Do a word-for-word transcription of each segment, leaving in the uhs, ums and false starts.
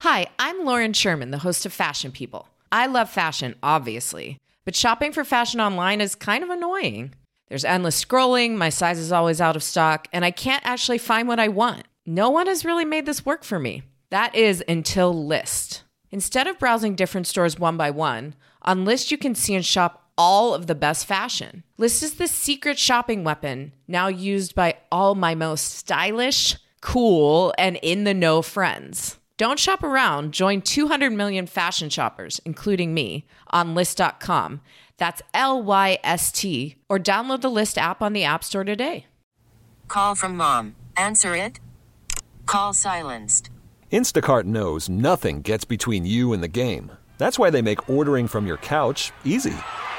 Hi, I'm Lauren Sherman, the host of Fashion People. I love fashion, obviously, but shopping for fashion online is kind of annoying. There's endless scrolling, my size is always out of stock, and I can't actually find what I want. No one has really made this work for me. That is until Lyst. Instead of browsing different stores one by one, on Lyst you can see and shop all of the best fashion. Lyst is the secret shopping weapon, now used by all my most stylish, cool, and in-the-know friends. Don't shop around. Join two hundred million fashion shoppers, including me, on Lyst dot com. That's L Y S T. Or download the Lyst app on the App Store today. Call from mom. Answer it. Call silenced. Instacart knows nothing gets between you and the game. That's why they make ordering from your couch easy.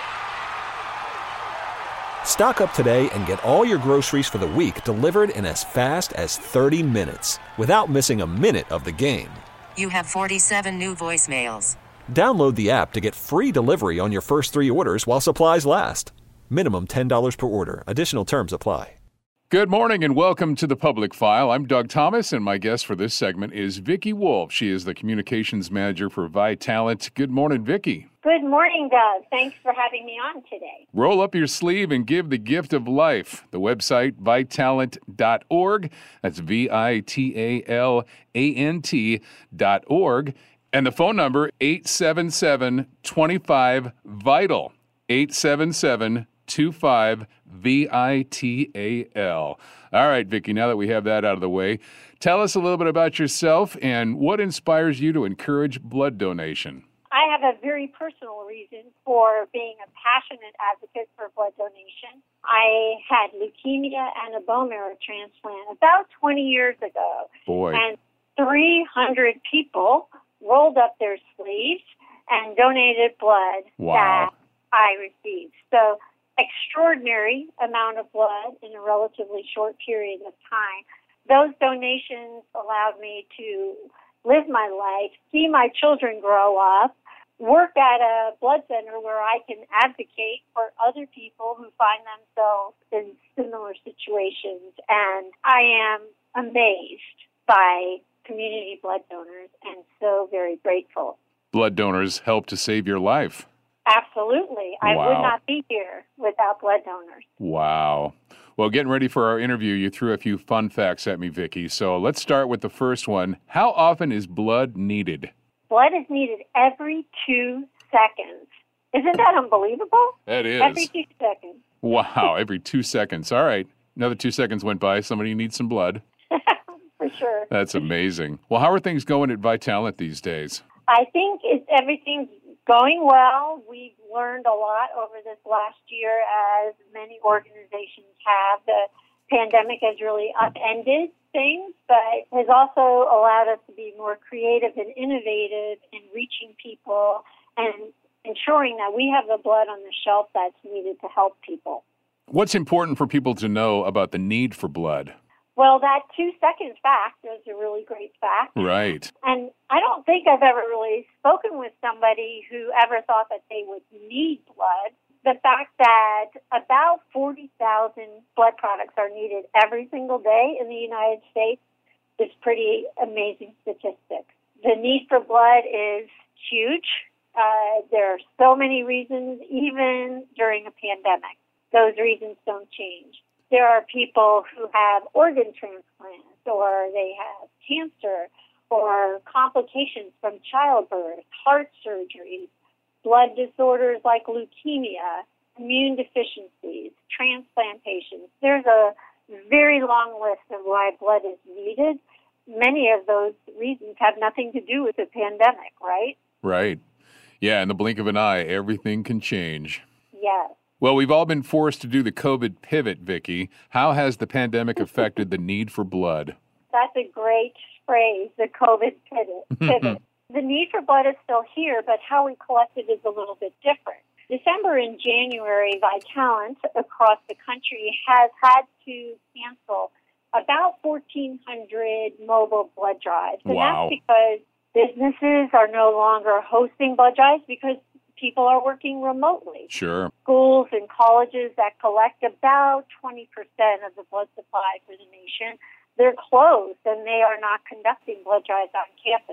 Stock up today and get all your groceries for the week delivered in as fast as thirty minutes without missing a minute of the game. You have forty-seven new voicemails. Download the app to get free delivery on your first three orders while supplies last. Minimum ten dollars per order. Additional terms apply. Good morning and welcome to The Public File. I'm Doug Thomas, and my guest for this segment is Vicki Wolf. She is the Communications Manager for Vitalant. Good morning, Vicki. Good morning, Doug. Thanks for having me on today. Roll up your sleeve and give the gift of life. The website, vitalant dot org. That's V I T A L A N T dot org. And the phone number, eight seven seven, two five, VITAL. eight seven seven, two five, V I T A L. All right, Vicki, now that we have that out of the way, tell us a little bit about yourself and what inspires you to encourage blood donation. I have a very personal reason for being a passionate advocate for blood donation. I had leukemia and a bone marrow transplant about twenty years ago. Boy. And three hundred people rolled up their sleeves and donated blood Wow. that I received. So extraordinary amount of blood in a relatively short period of time. Those donations allowed me to live my life, see my children grow up, work at a blood center where I can advocate for other people who find themselves in similar situations. And I am amazed by community blood donors and so very grateful. Blood donors help to save your life. Absolutely. I Wow. would not be here without blood donors. Wow. Well, getting ready for our interview, you threw a few fun facts at me, Vicki. So let's start with the first one. How often is blood needed? Blood is needed every two seconds. Isn't that unbelievable? That is. Every two seconds. Wow, every two seconds. All right. Another two seconds went by. Somebody needs some blood. For sure. That's amazing. Well, how are things going at Vitalant these days? I think it's, everything's going well. We've learned a lot over this last year, as many organizations have. The pandemic has really upended things, but has also allowed us to be more creative and innovative in reaching people and ensuring that we have the blood on the shelf that's needed to help people. What's important for people to know about the need for blood? Well, that two-second fact is a really great fact. Right. And I don't think I've ever really spoken with somebody who ever thought that they would need blood. The fact that about forty thousand blood products are needed every single day in the United States is pretty amazing statistics. The need for blood is huge. Uh, there are so many reasons, even during a pandemic. Those reasons don't change. There are people who have organ transplants, or they have cancer, or complications from childbirth, heart surgery, blood disorders like leukemia, immune deficiencies, transplant patients. There's a very long list of why blood is needed. Many of those reasons have nothing to do with the pandemic, right? Right. Yeah, in the blink of an eye, everything can change. Yes. Well, we've all been forced to do the COVID pivot, Vicki. How has the pandemic affected the need for blood? That's a great phrase, the COVID pivot. pivot. The need for blood is still here, but how we collect it is a little bit different. December and January, Vitalant across the country has had to cancel about fourteen hundred mobile blood drives. And Wow. that's because businesses are no longer hosting blood drives because people are working remotely. Sure. Schools and colleges that collect about twenty percent of the blood supply for the nation, they're closed and they are not conducting blood drives on campus.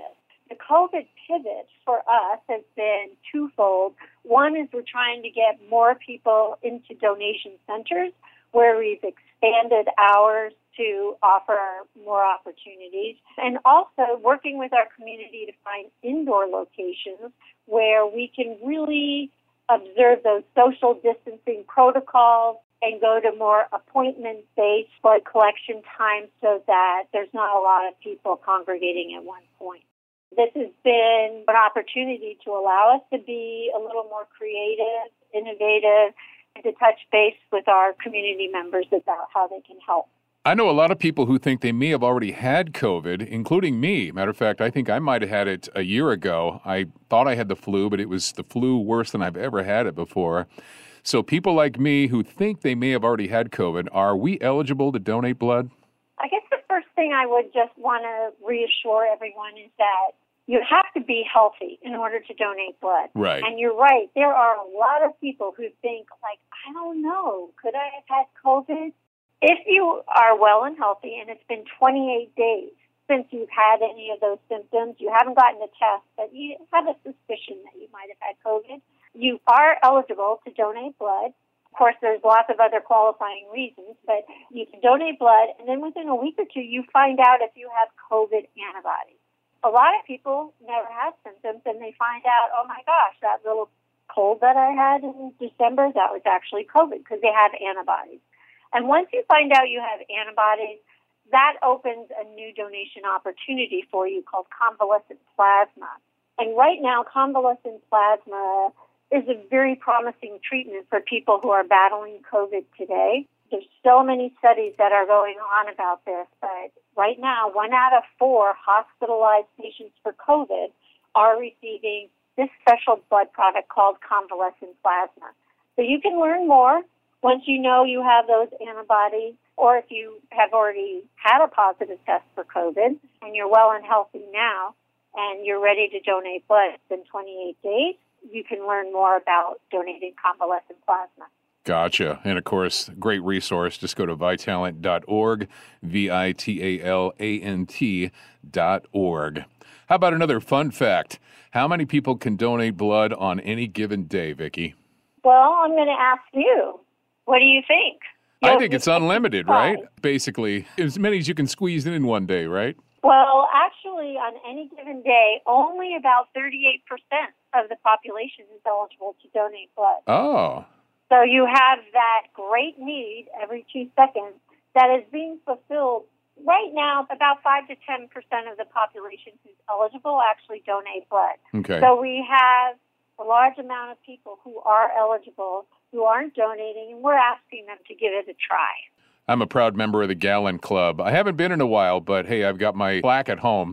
The COVID pivot for us has been twofold. One is we're trying to get more people into donation centers where we've expanded hours to offer more opportunities, and also working with our community to find indoor locations where we can really observe those social distancing protocols and go to more appointment-based blood collection times so that there's not a lot of people congregating at one point. This has been an opportunity to allow us to be a little more creative, innovative, and to touch base with our community members about how they can help. I know a lot of people who think they may have already had COVID, including me. Matter of fact, I think I might have had it a year ago. I thought I had the flu, but it was the flu worse than I've ever had it before. So people like me who think they may have already had COVID, are we eligible to donate blood? I guess the first thing I would just want to reassure everyone is that you have to be healthy in order to donate blood. Right. And you're right. There are a lot of people who think, like, I don't know, could I have had COVID? If you are well and healthy and it's been twenty-eight days since you've had any of those symptoms, you haven't gotten a test, but you have a suspicion that you might have had COVID, you are eligible to donate blood. Of course, there's lots of other qualifying reasons, but you can donate blood, and then within a week or two, you find out if you have COVID antibodies. A lot of people never have symptoms, and they find out, oh my gosh, that little cold that I had in December, that was actually COVID, because they have antibodies. And once you find out you have antibodies, that opens a new donation opportunity for you called convalescent plasma. And right now, convalescent plasma is a very promising treatment for people who are battling COVID today. There's so many studies that are going on about this, but right now, one out of four hospitalized patients for COVID are receiving this special blood product called convalescent plasma. So you can learn more once you know you have those antibodies, or if you have already had a positive test for COVID and you're well and healthy now and you're ready to donate blood in twenty-eight days, you can learn more about donating convalescent plasma. Gotcha. And of course, great resource. Just go to vitalant dot org, V I T A L A N T dot org. How about another fun fact? How many people can donate blood on any given day, Vicki? Well, I'm going to ask you. What do you think? I You'll think it's unlimited, right? Basically, as many as you can squeeze in in one day, right? Well, actually, on any given day, only about thirty-eight percent of the population is eligible to donate blood. Oh. So you have that great need every two seconds that is being fulfilled. Right now, about five to ten percent of the population who's eligible actually donate blood. Okay. So we have a large amount of people who are eligible who aren't donating, and we're asking them to give it a try. I'm a proud member of the Gallon Club. I haven't been in a while, but hey, I've got my plaque at home.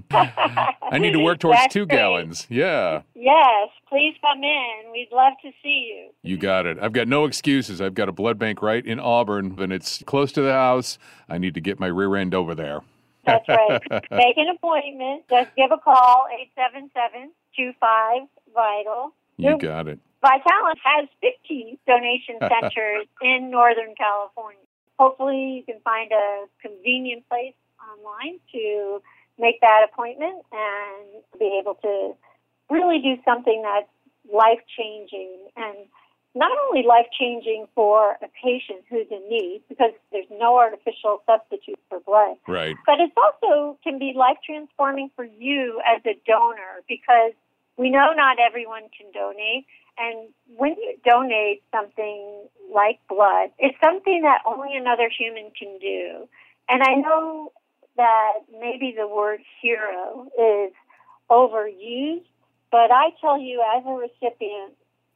I need to work towards That's two great. gallons. Yeah. Yes, please come in. We'd love to see you. You got it. I've got no excuses. I've got a blood bank right in Auburn, and it's close to the house. I need to get my rear end over there. That's right. Make an appointment. Just give a call, eight seven seven, two five, VITAL. You got it. Vitalant has fifteen donation centers in Northern California. Hopefully you can find a convenient place online to make that appointment and be able to really do something that's life-changing, and not only life-changing for a patient who's in need, because there's no artificial substitute for blood, Right. but it also can be life-transforming for you as a donor, because we know not everyone can donate. And when you donate something like blood, it's something that only another human can do. And I know that maybe the word hero is overused, but I tell you, as a recipient,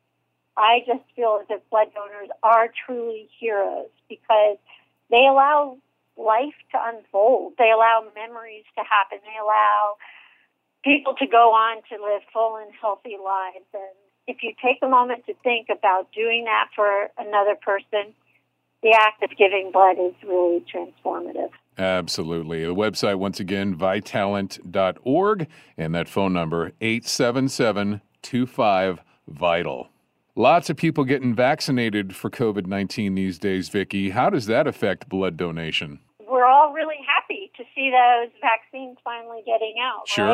I just feel as if blood donors are truly heroes, because they allow life to unfold. They allow memories to happen. They allow people to go on to live full and healthy lives. And if you take a moment to think about doing that for another person, the act of giving blood is really transformative. Absolutely. The website, once again, vitalant dot org, and that phone number, eight seven seven, two five, VITAL. Lots of people getting vaccinated for COVID nineteen these days, Vicki. How does that affect blood donation? We're all really happy to see those vaccines finally getting out, Sure. right?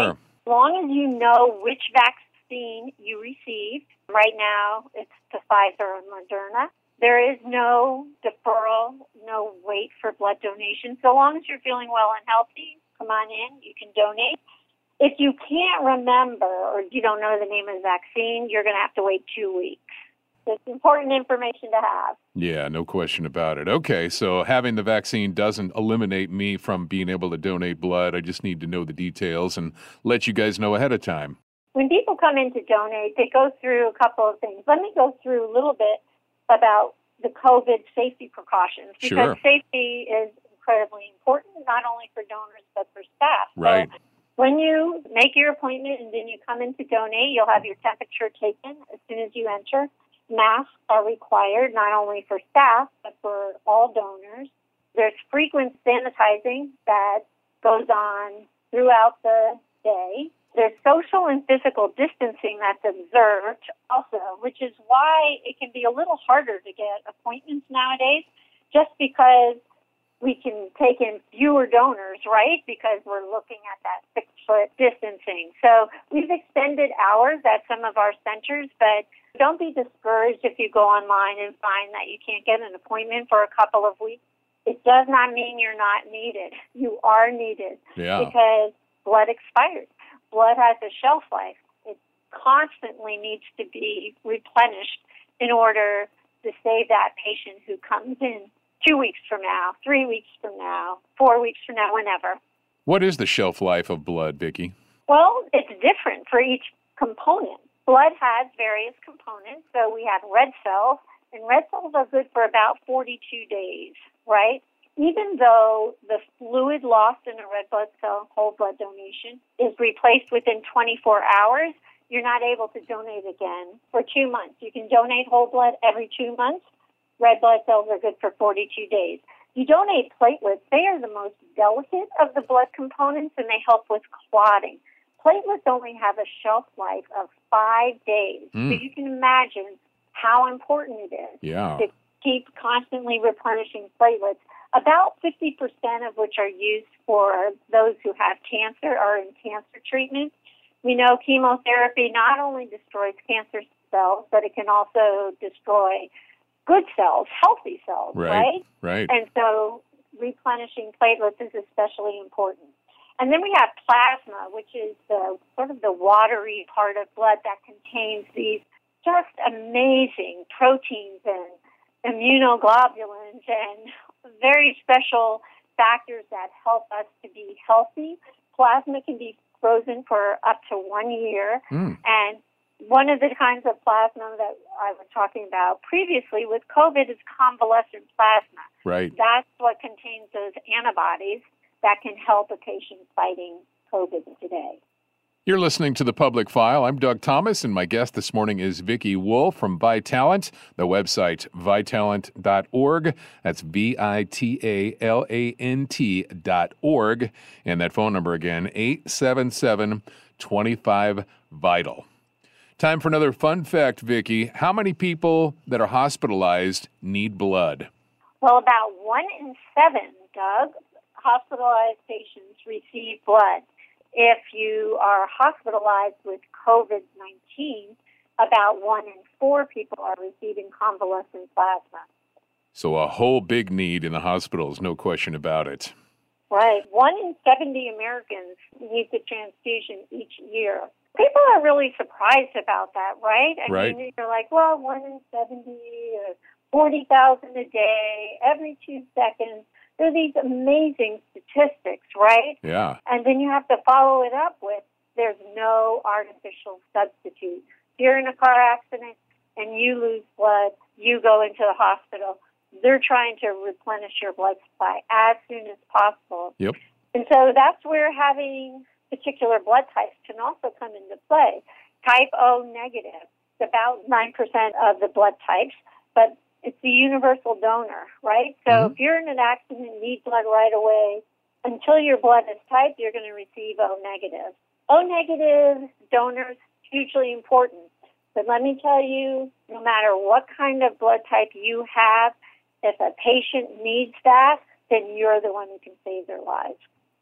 As long as you know which vaccine you received, right now it's the Pfizer and Moderna, there is no deferral, no wait for blood donation. So long as you're feeling well and healthy, come on in, you can donate. If you can't remember or you don't know the name of the vaccine, you're going to have to wait two weeks. It's important information to have. Yeah, no question about it. Okay, so having the vaccine doesn't eliminate me from being able to donate blood. I just need to know the details and let you guys know ahead of time. When people come in to donate, they go through a couple of things. Let me go through a little bit about the COVID safety precautions, because Sure. safety is incredibly important, not only for donors but for staff. Right. So when you make your appointment and then you come in to donate, you'll have your temperature taken as soon as you enter. Masks are required not only for staff but for all donors. There's frequent sanitizing that goes on throughout the day. There's social and physical distancing that's observed also, which is why it can be a little harder to get appointments nowadays, just because we can take in fewer donors, right? Because we're looking at that six-foot distancing. So we've extended hours at some of our centers, but don't be discouraged if you go online and find that you can't get an appointment for a couple of weeks. It does not mean you're not needed. You are needed Yeah. because blood expires. Blood has a shelf life. It constantly needs to be replenished in order to save that patient who comes in two weeks from now, three weeks from now, four weeks from now, whenever. What is the shelf life of blood, Vicki? Well, it's different for each component. Blood has various components. So we have red cells, and red cells are good for about forty-two days, right? Even though the fluid lost in a red blood cell whole blood donation is replaced within twenty-four hours, you're not able to donate again for two months. You can donate whole blood every two months. Red blood cells are good for forty-two days. You donate platelets. They are the most delicate of the blood components, and they help with clotting. Platelets only have a shelf life of five days. Mm. So you can imagine how important it is Yeah. to keep constantly replenishing platelets. About fifty percent of which are used for those who have cancer or in cancer treatment. We know chemotherapy not only destroys cancer cells, but it can also destroy good cells, healthy cells, Right. right? Right. And so replenishing platelets is especially important. And then we have plasma, which is the sort of the watery part of blood that contains these just amazing proteins and immunoglobulins and very special factors that help us to be healthy. Plasma can be frozen for up to one year. Mm. And one of the kinds of plasma that I was talking about previously with COVID is convalescent plasma. Right. That's what contains those antibodies that can help a patient fighting COVID today. You're listening to The Public File. I'm Doug Thomas, and my guest this morning is Vicki Wolf from Vitalant. The website, vitalant dot org. That's V I T A L A N T dot org. And that phone number again, eight seven seven, two five, VITAL. Time for another fun fact, Vicki. How many people that are hospitalized need blood? Well, about one in seven, Doug, hospitalized patients receive blood. If you are hospitalized with COVID nineteen, about one in four people are receiving convalescent plasma. So a whole big need in the hospitals, no question about it. Right. One in seventy Americans needs a transfusion each year. People are really surprised about that, right? I Right. mean, you're like, well, one in seventy or forty thousand a day, every two seconds. There are these amazing statistics, right? Yeah. And then you have to follow it up with there's no artificial substitute. If you're in a car accident and you lose blood, you go into the hospital. They're trying to replenish your blood supply as soon as possible. Yep. And so that's where having particular blood types can also come into play. Type O negative, it's about nine percent of the blood types, but it's the universal donor, right? So Mm-hmm. if you're in an accident and need blood right away, until your blood is type, you're going to receive O negative. O negative donors, hugely important. But let me tell you, no matter what kind of blood type you have, if a patient needs that, then you're the one who can save their lives.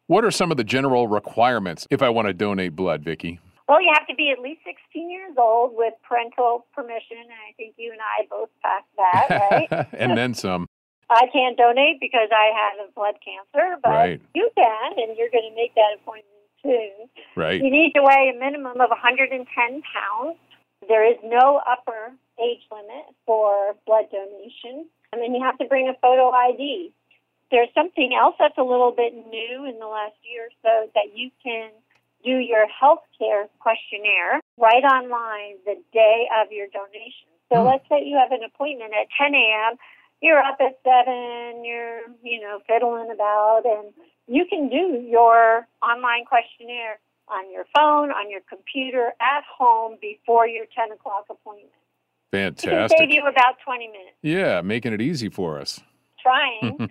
What are some of the general requirements if I want to donate blood, Vicki? Well, you have to be at least sixteen years old with parental permission, and I think you and I both passed that, right? And then some. I can't donate because I have a blood cancer, but Right. you can, and you're going to make that appointment soon. Right. You need to weigh a minimum of one hundred ten pounds. There is no upper age limit for blood donation, and then you have to bring a photo I D. There's something else that's a little bit new in the last year or so that you can do your health care questionnaire right online the day of your donation. So Hmm. let's say you have an appointment at ten a.m., you're up at seven, you're, you know, fiddling about, and you can do your online questionnaire on your phone, on your computer, at home before your ten o'clock appointment. It can Fantastic. save you about twenty minutes. Yeah, making it easy for us. Trying.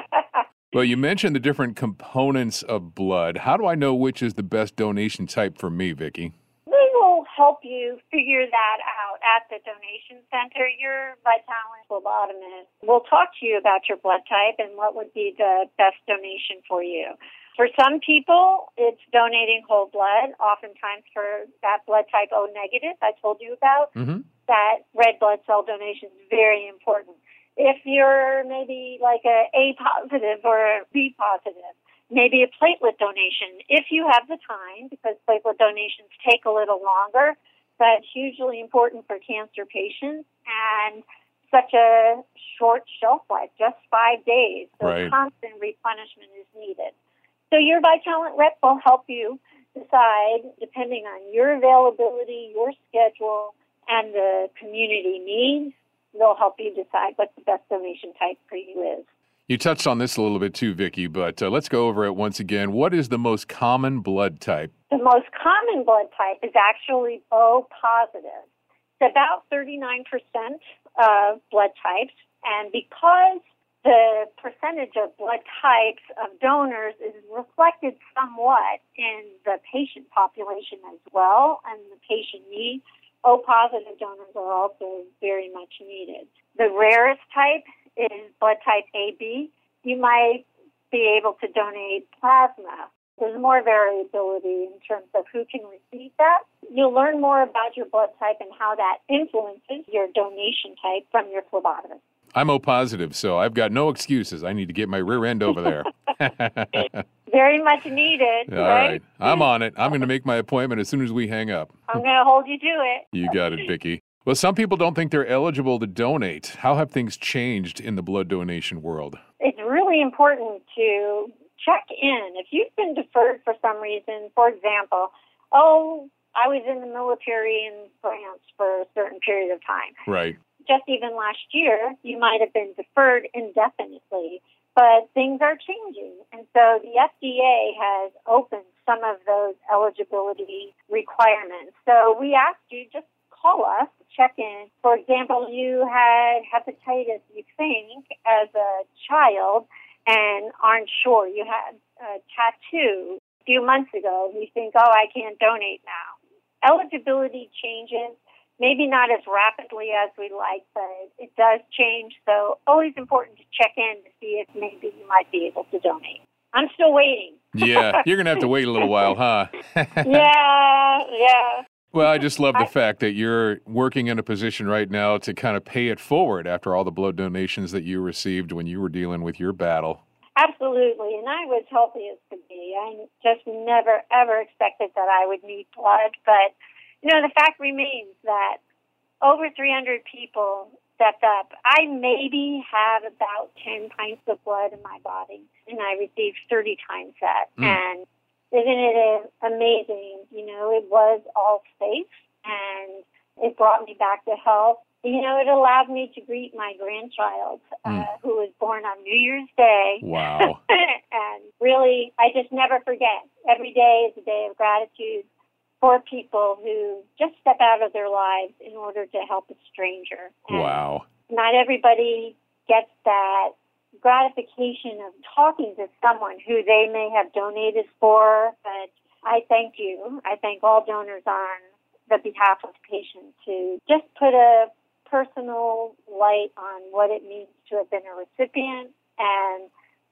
Well, you mentioned the different components of blood. How do I know which is the best donation type for me, Vicki? They will help you figure that out at the donation center. Your Vitalant phlebotomist will talk to you about your blood type and what would be the best donation for you. For some people, it's donating whole blood, oftentimes for that blood type O negative I told you about. Mm-hmm. That red blood cell donation is very important. If you're maybe like a A positive or a B positive, maybe a platelet donation, if you have the time, because platelet donations take a little longer, but hugely important for cancer patients and such a short shelf life, just five days. So Right. constant replenishment is needed. So your Vitalant rep will help you decide, depending on your availability, your schedule, and the community needs, they'll help you decide what the best donation type for you is. You touched on this a little bit too, Vicki, but uh, let's go over it once again. What is the most common blood type? The most common blood type is actually O positive. It's about thirty-nine percent of blood types, and because the percentage of blood types of donors is reflected somewhat in the patient population as well, and the patient needs, O-positive donors are also very much needed. The rarest type is blood type A B. You might be able to donate plasma. There's more variability in terms of who can receive that. You'll learn more about your blood type and how that influences your donation type from your phlebotomist. I'm O positive, so I've got no excuses. I need to get my rear end over there. Very much needed, All right? right. I'm on it. I'm going to make my appointment as soon as we hang up. I'm going to hold you to it. You got it, Vicki. Well, some people don't think they're eligible to donate. How have things changed in the blood donation world? It's really important to check in. If you've been deferred for some reason, for example, oh, I was in the military in France for a certain period of time. Right. Just even last year, you might have been deferred indefinitely, but things are changing. And so the F D A has opened some of those eligibility requirements. So we asked you, just call us, check in. For example, you had hepatitis, you think, as a child and aren't sure. You had a tattoo a few months ago. You think, oh, I can't donate now. Eligibility changes. Maybe not as rapidly as we like, but it does change. So always important to check in to see if maybe you might be able to donate. I'm still waiting. Yeah, you're going to have to wait a little while, huh? yeah, yeah. Well, I just love the I- fact that you're working in a position right now to kind of pay it forward after all the blood donations that you received when you were dealing with your battle. Absolutely. And I was healthy as could be. I just never, ever expected that I would need blood, but you know, the fact remains that over three hundred people stepped up. I maybe have about ten pints of blood in my body, and I received thirty times that. Mm. And isn't it amazing? You know, it was all safe, and it brought me back to health. You know, it allowed me to greet my grandchild, Mm. uh, who was born on New Year's Day. Wow. And really, I just never forget. Every day is a day of gratitude for people who just step out of their lives in order to help a stranger. And Wow. not everybody gets that gratification of talking to someone who they may have donated for, but I thank you. I thank all donors on the behalf of patients to just put a personal light on what it means to have been a recipient and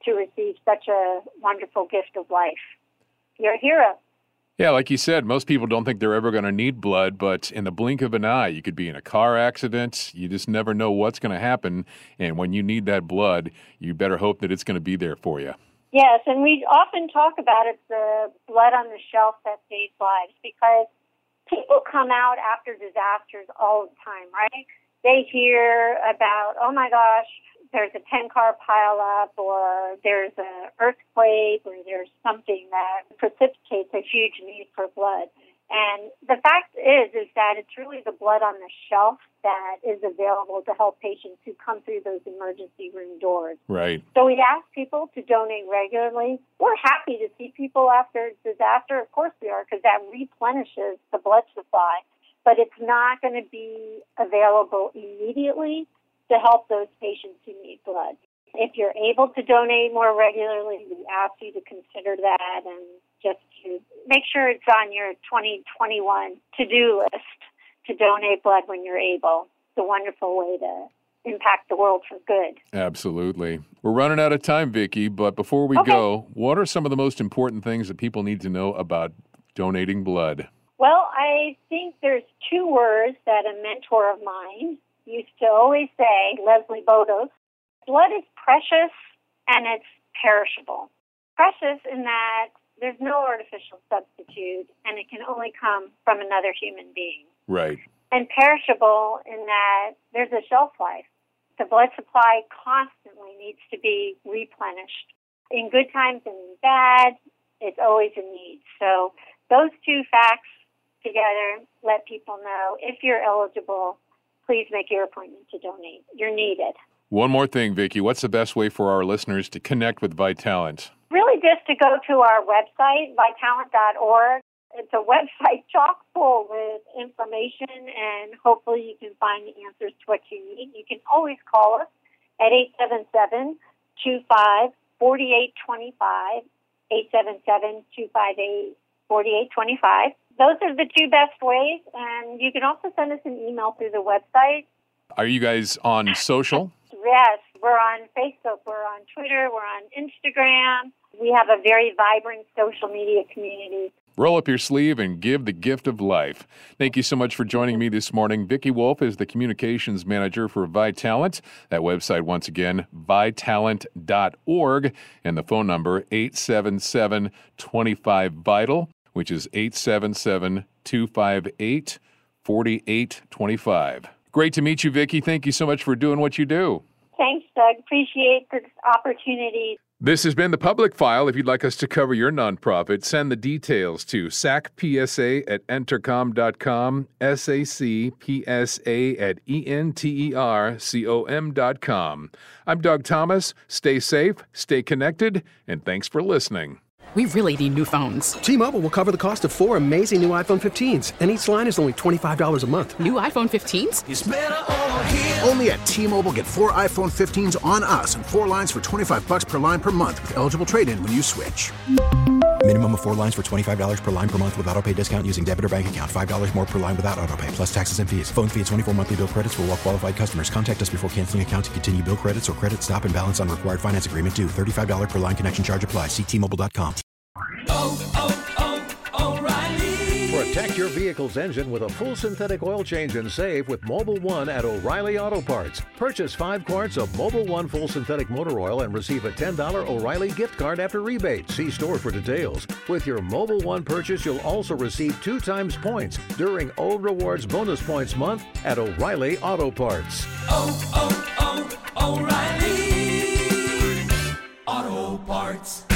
to receive such a wonderful gift of life. You're a hero. Yeah, like you said, most people don't think they're ever going to need blood, but in the blink of an eye, you could be in a car accident. You just never know what's going to happen. And when you need that blood, you better hope that it's going to be there for you. Yes, and we often talk about it, the blood on the shelf that saves lives, because people come out after disasters all the time, right? They hear about, oh my gosh, there's a ten-car pileup, or there's an earthquake, or there's something that precipitates a huge need for blood. And the fact is, is that it's really the blood on the shelf that is available to help patients who come through those emergency room doors. Right. So we ask people to donate regularly. We're happy to see people after disaster. Of course we are, because that replenishes the blood supply. But it's not going to be available immediately to help those patients who need blood. If you're able to donate more regularly, we ask you to consider that and just to make sure it's on your twenty twenty-one to-do list to donate blood when you're able. It's a wonderful way to impact the world for good. Absolutely. We're running out of time, Vicki, but before we okay. go, what are some of the most important things that people need to know about donating blood? Well, I think there's two words that a mentor of mine used to always say, Leslie Bodos. Blood is precious and it's perishable. Precious in that there's no artificial substitute and it can only come from another human being. Right. And perishable in that there's a shelf life. The blood supply constantly needs to be replenished. In good times and in bad, it's always a need. So those two facts together let people know if you're eligible, please make your appointment to donate. You're needed. One more thing, Vicki. What's the best way for our listeners to connect with Vitalant? Really just to go to our website, vitalant dot org. It's a website chock full with information, and hopefully you can find the answers to what you need. You can always call us at eight seven seven, two five, four eight two five, eight seven seven, two five eight, four eight two five. Those are the two best ways, and you can also send us an email through the website. Are you guys on social? Yes, we're on Facebook, we're on Twitter, we're on Instagram. We have a very vibrant social media community. Roll up your sleeve and give the gift of life. Thank you so much for joining me this morning. Vicki Wolf is the communications manager for Vitalant. That website, once again, vitalant dot org, and the phone number eight seven seven, two five, VITAL, which is eight seven seven, two five eight, four eight two five. Great to meet you, Vicki. Thank you so much for doing what you do. Thanks, Doug. Appreciate this opportunity. This has been The Public File. If you'd like us to cover your nonprofit, send the details to S A C P S A at entercom dot com, S A C P S A at E N T E R C O M dot com. I'm Doug Thomas. Stay safe, stay connected, and thanks for listening. We really need new phones. T-Mobile will cover the cost of four amazing new iPhone fifteens, and each line is only twenty-five dollars a month. New iPhone fifteens? It's better over here. Only at T-Mobile, get four iPhone fifteens on us and four lines for twenty-five dollars per line per month with eligible trade-in when you switch. Minimum of four lines for twenty-five dollars per line per month with autopay discount using debit or bank account. five dollars more per line without autopay, plus taxes and fees. Phone fee at twenty-four monthly bill credits for well-qualified customers. Contact us before canceling account to continue bill credits or credit stop and balance on required finance agreement due. thirty-five dollars per line connection charge applies. See T Mobile dot com. Oh, oh, oh, O'Reilly. Protect your vehicle's engine with a full synthetic oil change and save with Mobil one at O'Reilly Auto Parts. Purchase five quarts of Mobil one full synthetic motor oil and receive a ten dollars O'Reilly gift card after rebate. See store for details. With your Mobil one purchase, you'll also receive two times points during O Rewards Bonus Points Month at O'Reilly Auto Parts. Oh, oh, oh, O'Reilly Auto Parts.